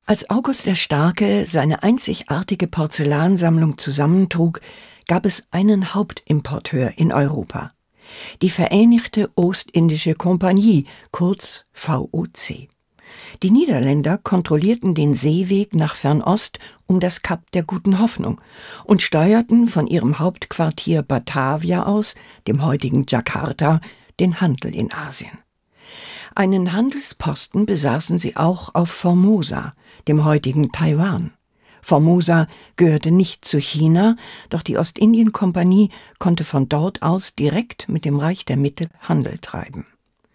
Als August der Starke seine einzigartige Porzellansammlung zusammentrug, gab es einen Hauptimporteur in Europa: die Vereinigte Ostindische Compagnie, kurz VOC. Die Niederländer kontrollierten den Seeweg nach Fernost um das Kap der Guten Hoffnung und steuerten von ihrem Hauptquartier Batavia aus, dem heutigen Jakarta, den Handel in Asien. Einen Handelsposten besaßen sie auch auf Formosa, dem heutigen Taiwan. Formosa gehörte nicht zu China, doch die Ostindien-Kompanie konnte von dort aus direkt mit dem Reich der Mitte Handel treiben.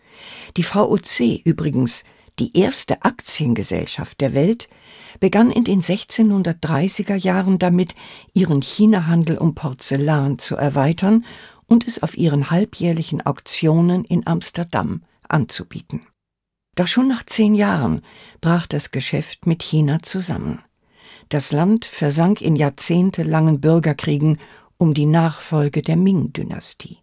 Die VOC übrigens, die erste Aktiengesellschaft der Welt, begann in den 1630er Jahren damit, ihren Chinahandel um Porzellan zu erweitern und es auf ihren halbjährlichen Auktionen in Amsterdam anzubieten. Doch schon nach 10 Jahren brach das Geschäft mit China zusammen. Das Land versank in jahrzehntelangen Bürgerkriegen um die Nachfolge der Ming-Dynastie.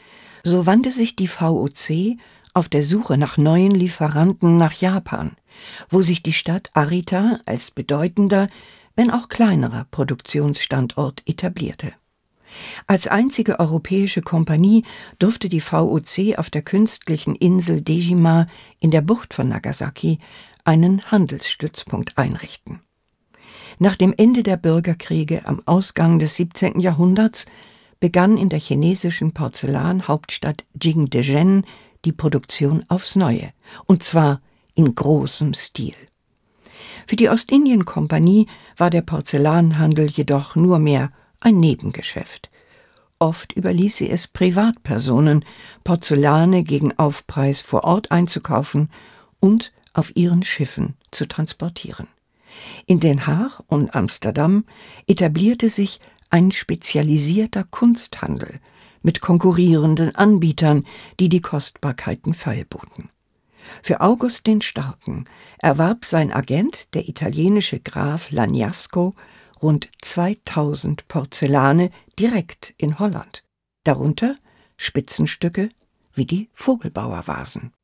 So wandte sich die VOC auf der Suche nach neuen Lieferanten nach Japan, wo sich die Stadt Arita als bedeutender, wenn auch kleinerer Produktionsstandort etablierte. Als einzige europäische Kompanie durfte die VOC auf der künstlichen Insel Dejima in der Bucht von Nagasaki einen Handelsstützpunkt einrichten. Nach dem Ende der Bürgerkriege am Ausgang des 17. Jahrhunderts begann in der chinesischen Porzellanhauptstadt Jingdezhen die Produktion aufs Neue, und zwar in großem Stil. Für die Ostindien-Kompanie war der Porzellanhandel jedoch nur mehr ein Nebengeschäft. Oft überließ sie es Privatpersonen, Porzellane gegen Aufpreis vor Ort einzukaufen und auf ihren Schiffen zu transportieren. In Den Haag und Amsterdam etablierte sich ein spezialisierter Kunsthandel mit konkurrierenden Anbietern, die die Kostbarkeiten feilboten. Für August den Starken erwarb sein Agent, der italienische Graf Laniasco, rund 2000 Porzellane direkt in Holland, darunter Spitzenstücke wie die Vogelbauer-Vasen.